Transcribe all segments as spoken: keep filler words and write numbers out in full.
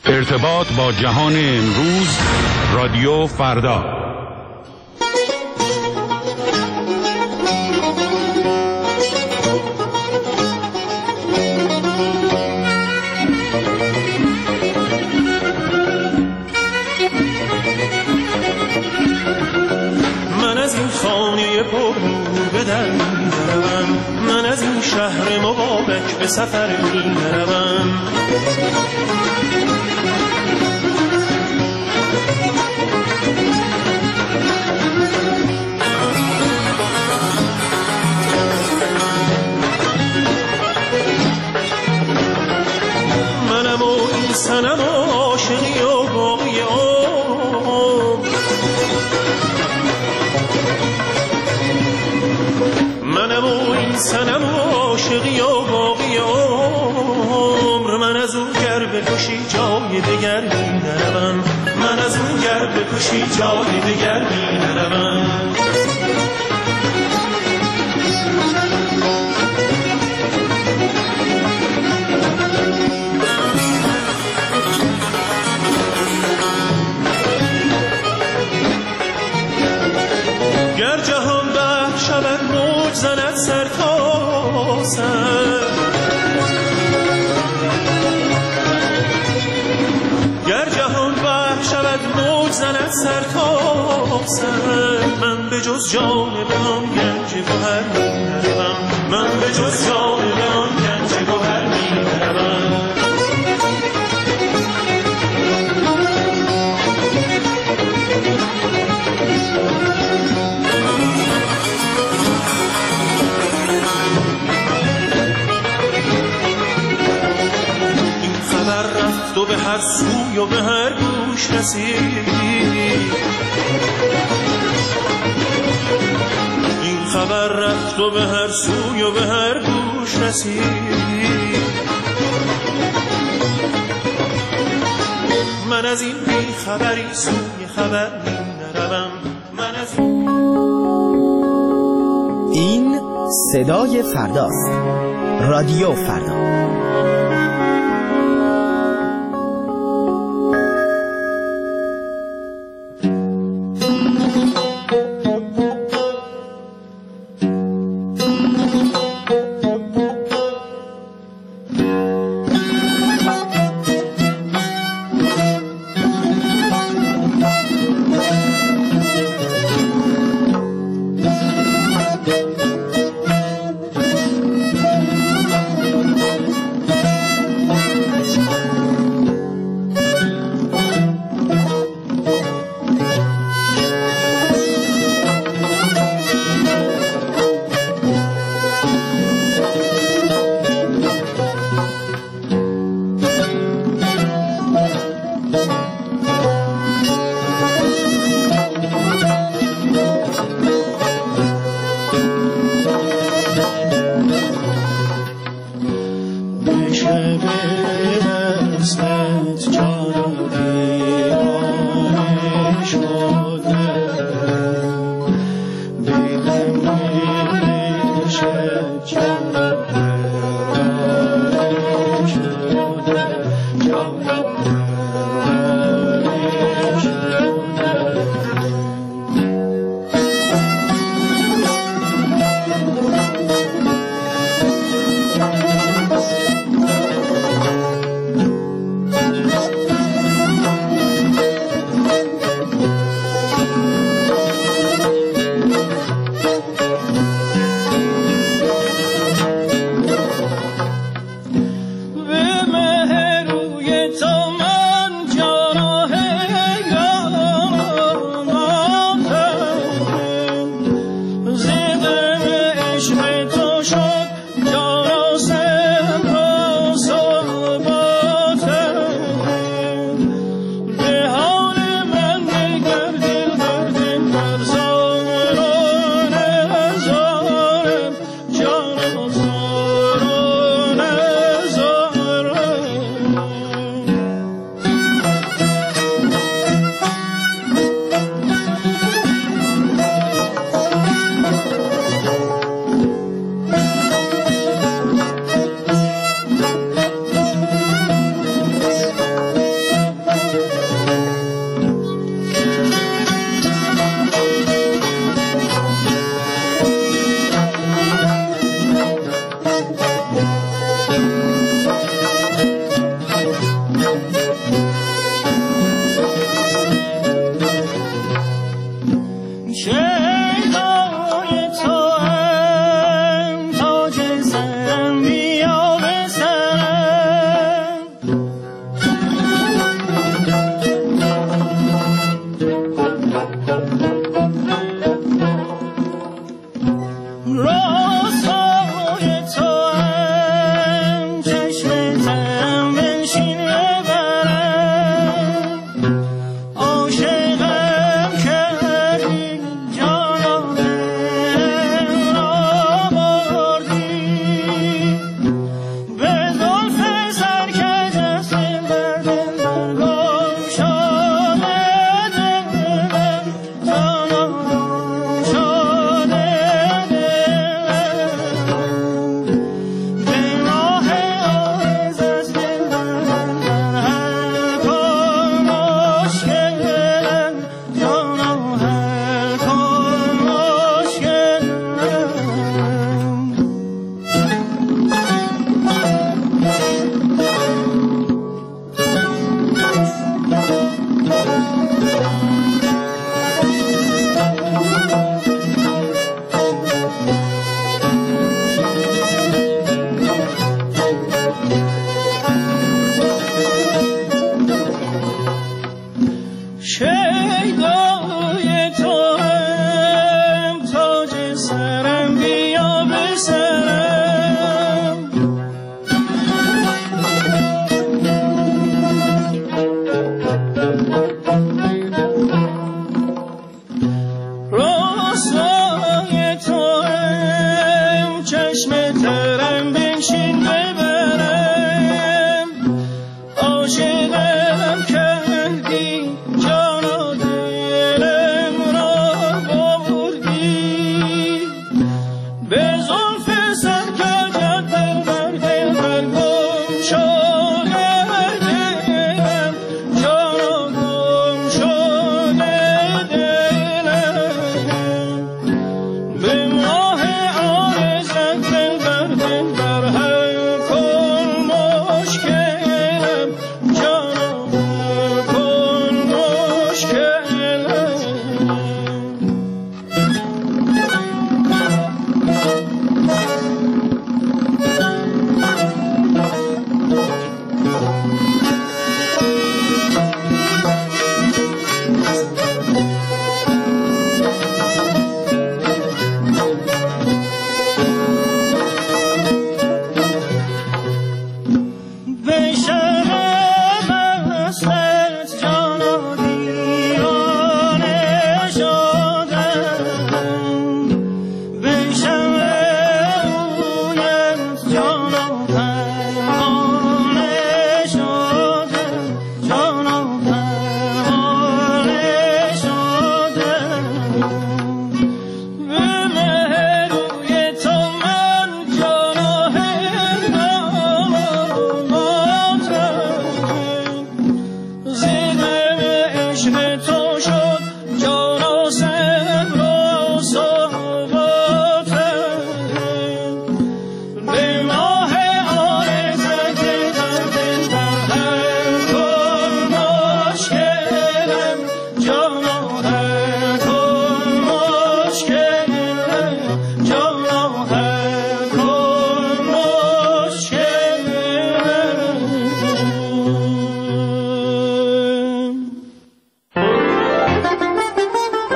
ارتباط با جهان امروز، رادیو فردا. من از این خانه پر نور به در می‌روم، من از این شهر مبارک به سفر می‌روم. منم و این صنم و عاشقی و باقی عمر، منم و این صنم و عاشقی و باقی عمر. من از اون گر بکشی جای دگر می نروم، من از اون گر بکشی جای دگر می نروم. گر جهان بحر شود موج زند سر تا سر، گر جهان بحر شود موج زند سر تا سر. من به جز جانب آن گنج گوهر می نروم، من به جز جانب آن گنج گوهر می نروم. تو به هر سوی و به هر گوش رسید، این خبر رفت و به هر سوی و به هر گوش رسید. من از این بی خبری سوی خبر می نروم، من از این صدای فرداست، رادیو فردا. به مهر روی تو من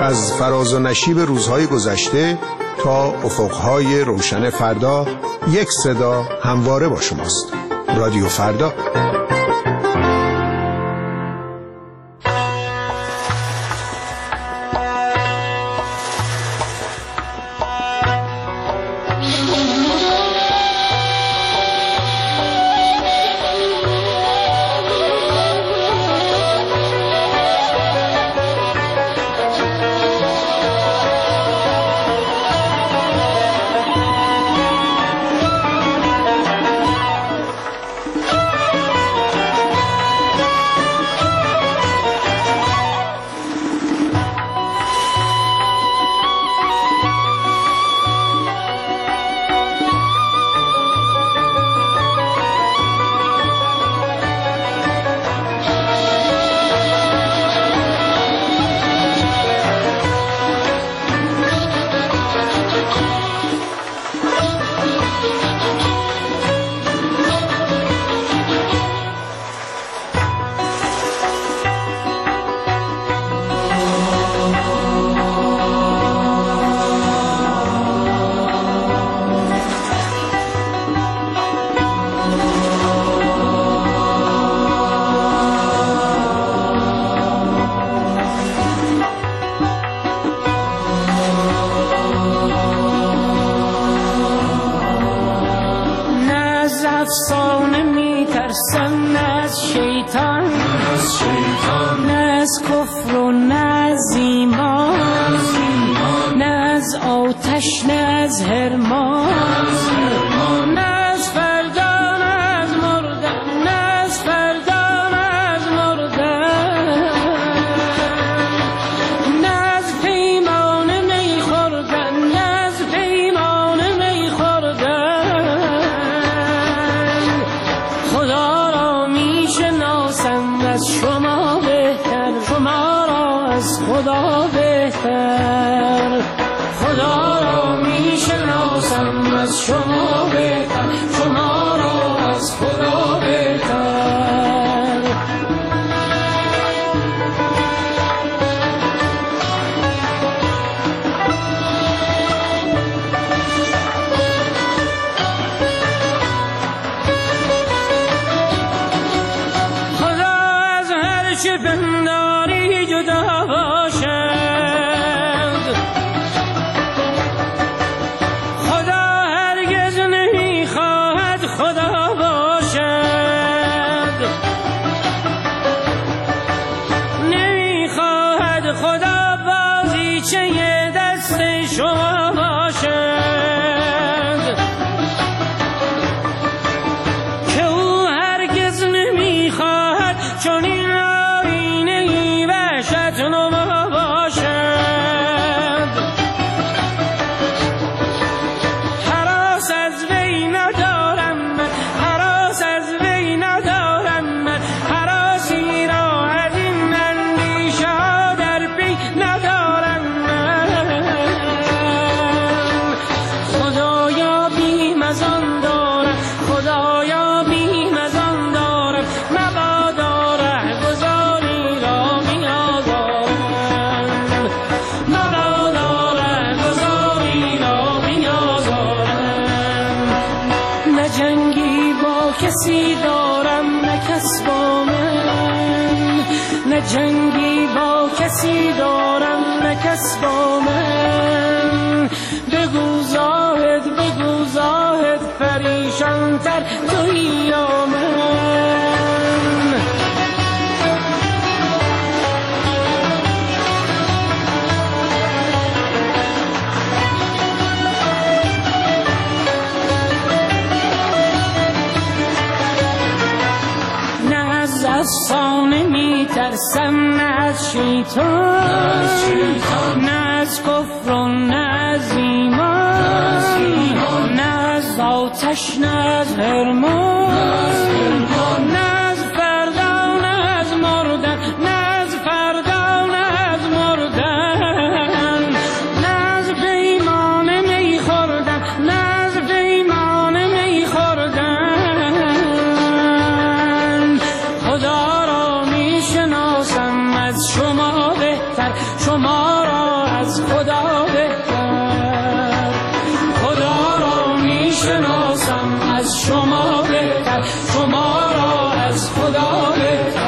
از فراز و نشیب روزهای گذشته تا افقهای روشن فردا، یک صدا همواره با شماست. رادیو فردا. افسانه میترسم، نه از شیطان، نه از کفر و نه از ایمان، نه از آتش نه از حرمان، نه از فردا نه از مردن، نه از فردا نه از مردن، نه از پیمانه می خوردن، نه از پیمانه می خوردن. خدا را می شناسم از شما بهتر، شما را از خدا بهتر. خدا را می شناسم از شما بهتر، شما را از خدا بهتر. خدا از هر چه پنداری جدا باشد، خدا باشد، نمیخواهد خدا بازیچه دست شما باشد، که او هرگز نمیخواهد چون این آینه وحشت نما باشد. هراس از وی ندارم، هراس از وی ندارم، هراسی را از این اندیشه ها در پی ندارم. خدایا بیم از آن دارم، خدایا بیم از آن دارم، مبادا رهگذاری را بیازارم، مبادا رهگذاری را بیازارم. نه جنگی با کسی دارم نه کس با من، نه جنگی با کسی دارم نه کس با من. بگو زاهد بگو زاهد پریشان تر تویی یا من. افسانه میترسم، نه از شیطان، نه از کفر و نه از ایمان، نه از آتش نه از حرمان، نه از فردا نه از مردن، نه از فردا نه از مردن، نه از پیمانه میخوردن، نه از پیمانه میخوردن. خدا را میشناسم از شما بهتر، شما را جان